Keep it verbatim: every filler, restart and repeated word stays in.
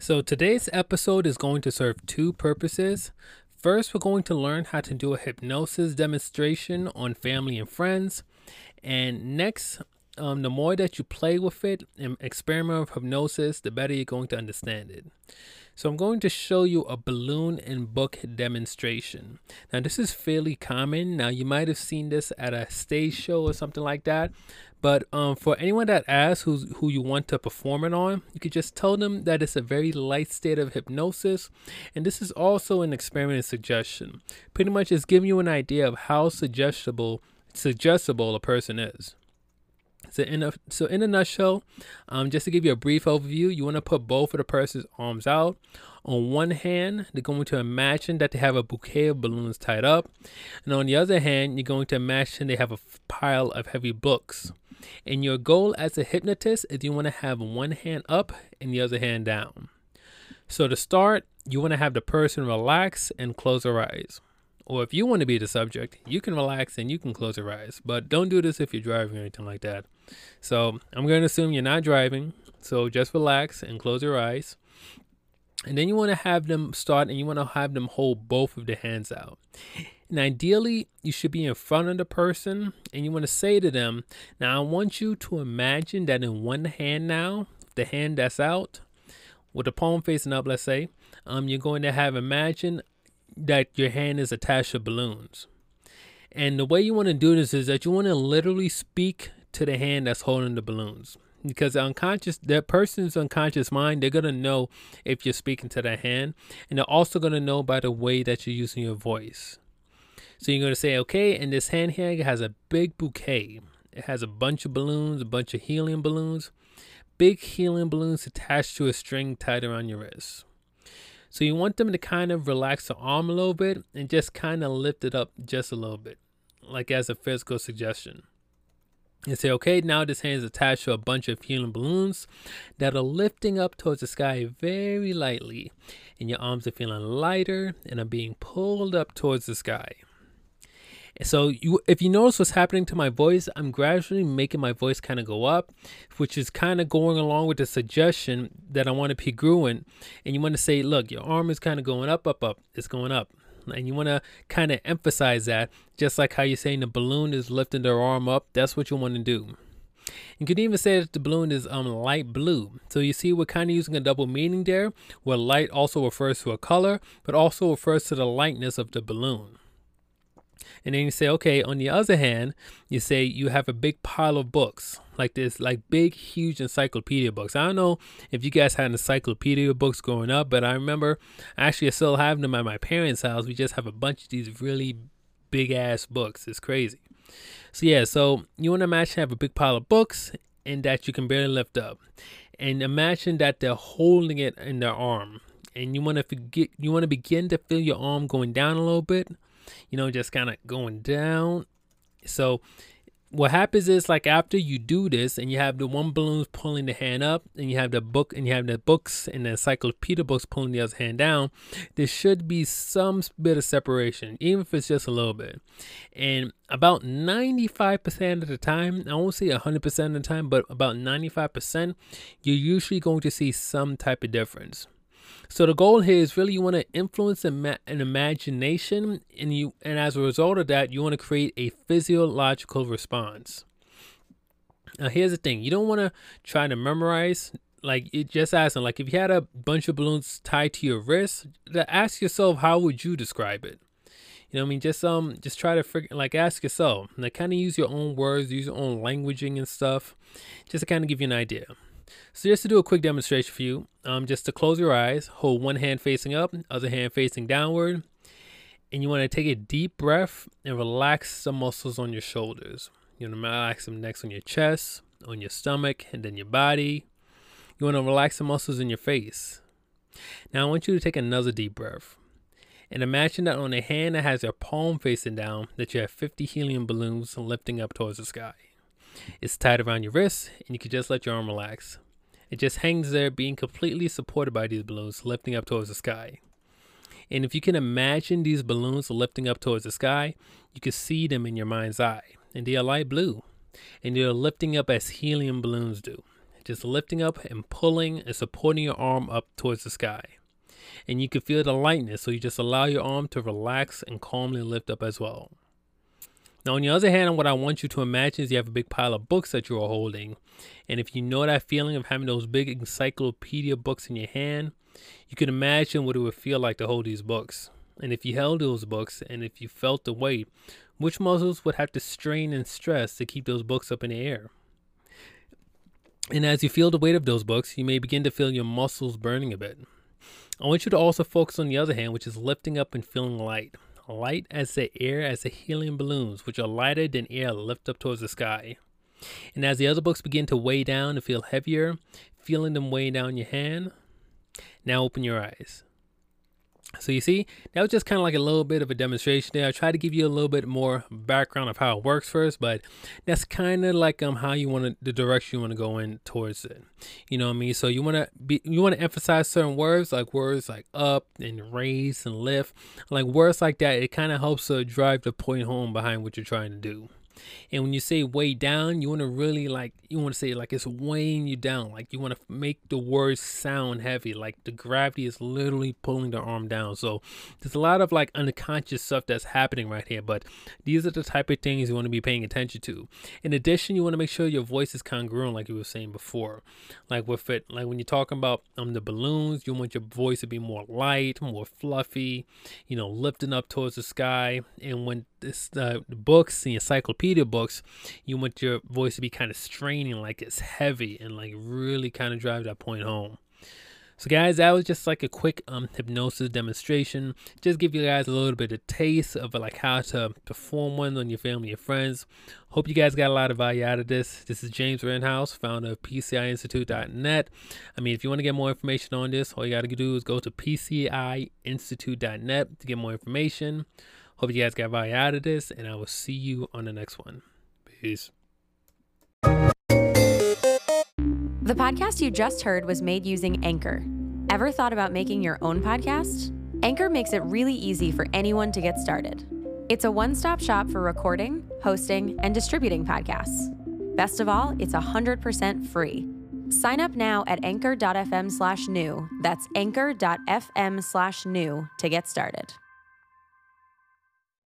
So today's episode is going to serve two purposes. First, we're going to learn how to do a hypnosis demonstration on family and friends. And next, um, the more that you play with it and experiment with hypnosis, the better you're going to understand it. So I'm going to show you a balloon and book demonstration. Now this is fairly common. Now you might have seen this at a stage show or something like that. But um, for anyone that asks who's, who you want to perform it on, you could just tell them that it's a very light state of hypnosis. And this is also an experiment suggestion. Pretty much it's giving you an idea of how suggestible, suggestible a person is. So in a so in a nutshell, um, just to give you a brief overview, you want to put both of the person's arms out. On one hand, they're going to imagine that they have a bouquet of balloons tied up, and on the other hand, you're going to imagine they have a pile of heavy books. And your goal as a hypnotist is you want to have one hand up and the other hand down. So to start, you want to have the person relax and close their eyes. Or if you want to be the subject, you can relax and you can close your eyes. But don't do this if you're driving or anything like that. So I'm going to assume you're not driving. So just relax and close your eyes. And then you want to have them start and you want to have them hold both of their hands out. And ideally, you should be in front of the person and you want to say to them, now I want you to imagine that in one hand now, the hand that's out, with the palm facing up, let's say, um, you're going to have imagine that your hand is attached to balloons. And the way you want to do this is that you want to literally speak to the hand that's holding the balloons. Because the unconscious, that person's unconscious mind, they're going to know if you're speaking to that hand. And they're also going to know by the way that you're using your voice. So you're going to say, okay, and this hand here has a big bouquet. It has a bunch of balloons, a bunch of helium balloons. Big helium balloons attached to a string tied around your wrist. So you want them to kind of relax the arm a little bit and just kind of lift it up just a little bit, like as a physical suggestion. And say, okay, now this hand is attached to a bunch of helium balloons that are lifting up towards the sky very lightly. And your arms are feeling lighter and are being pulled up towards the sky. So you, if you notice what's happening to my voice, I'm gradually making my voice kind of go up, which is kind of going along with the suggestion that I want to be congruent. And you want to say, look, your arm is kind of going up, up, up. It's going up. And you want to kind of emphasize that, just like how you're saying the balloon is lifting their arm up. That's what you want to do. You could even say that the balloon is um light blue. So you see we're kind of using a double meaning there, where light also refers to a color, but also refers to the lightness of the balloon. And then you say, okay, on the other hand, you say you have a big pile of books, like this, like big, huge encyclopedia books. I don't know if you guys had encyclopedia books growing up, but I remember actually I still have them at my parents' house. We just have a bunch of these really big ass books. It's crazy. So yeah, so you want to imagine have a big pile of books and that you can barely lift up. And imagine that they're holding it in their arm. And you want to forget, you want to begin to feel your arm going down a little bit. You know, just kind of going down. So what happens is, like, after you do this and you have the one balloon pulling the hand up and you have the book and you have the books and the encyclopedia books pulling the other hand down, there should be some bit of separation, even if it's just a little bit. And about ninety-five percent of the time, I won't say one hundred percent of the time, but about ninety-five percent, you're usually going to see some type of difference. So the goal here is really you want to influence an imagination, and you, and as a result of that, you want to create a physiological response. Now, here's the thing: you don't want to try to memorize. Like, it just asking, like, if you had a bunch of balloons tied to your wrist, ask yourself, how would you describe it? You know what I mean? Just um, just try to figure, like, ask yourself. Like, kind of use your own words, use your own languaging and stuff, just to kind of give you an idea. So just to do a quick demonstration for you, um, just to close your eyes, hold one hand facing up, other hand facing downward, and you want to take a deep breath and relax the muscles on your shoulders. You want to relax them next on your chest, on your stomach, and then your body. You want to relax the muscles in your face. Now I want you to take another deep breath. And imagine that on a hand that has your palm facing down, that you have fifty helium balloons lifting up towards the sky. It's tied around your wrist, and you can just let your arm relax. It just hangs there, being completely supported by these balloons lifting up towards the sky. And if you can imagine these balloons lifting up towards the sky, you can see them in your mind's eye. And they are light blue. And they're lifting up as helium balloons do. just lifting up and pulling and supporting your arm up towards the sky. And you can feel the lightness, so you just allow your arm to relax and calmly lift up as well. Now, on the other hand, what I want you to imagine is you have a big pile of books that you are holding. And if you know that feeling of having those big encyclopedia books in your hand, you can imagine what it would feel like to hold these books. And if you held those books and if you felt the weight, which muscles would have to strain and stress to keep those books up in the air? And as you feel the weight of those books, you may begin to feel your muscles burning a bit. I want you to also focus on the other hand, which is lifting up and feeling light. Light as the air, as the helium balloons, which are lighter than air, lift up towards the sky. And as the other books begin to weigh down and feel heavier, feeling them weigh down your hand, now open your eyes. So you see, that was just kind of like a little bit of a demonstration there. I tried to give you a little bit more background of how it works first, but that's kind of like um how you want to, the direction you want to go in towards it. You know what I mean? So you want to be, you want to emphasize certain words, like words like up and raise and lift, like words like that. It kind of helps to drive the point home behind what you're trying to do. And when you say weigh down, you want to really like, you want to say like it's weighing you down. Like you want to make the words sound heavy. Like the gravity is literally pulling the arm down. So there's a lot of like unconscious stuff that's happening right here. But these are the type of things you want to be paying attention to. In addition, you want to make sure your voice is congruent, like you were saying before. Like with it, like when you're talking about um the balloons, you want your voice to be more light, more fluffy, you know, lifting up towards the sky. And when this uh, the books, the encyclopedia books, you want your voice to be kind of straining, like it's heavy, and like really kind of drive that point home. So guys, that was just like a quick um hypnosis demonstration. Just give you guys a little bit of taste of like how to perform one on your family and friends. Hope you guys got a lot of value out of this. This is James Rittenhouse, founder of P C I Institute dot net. I mean, if you want to get more information on this, all you got to do is go to P C I Institute dot net to get more information. Hope you guys got value out of this, and I will see you on the next one. Peace. The podcast you just heard was made using Anchor. Ever thought about making your own podcast? Anchor makes it really easy for anyone to get started. It's a one-stop shop for recording, hosting, and distributing podcasts. Best of all, it's one hundred percent free. Sign up now at anchor dot f m slash new. That's anchor dot f m slash new to get started.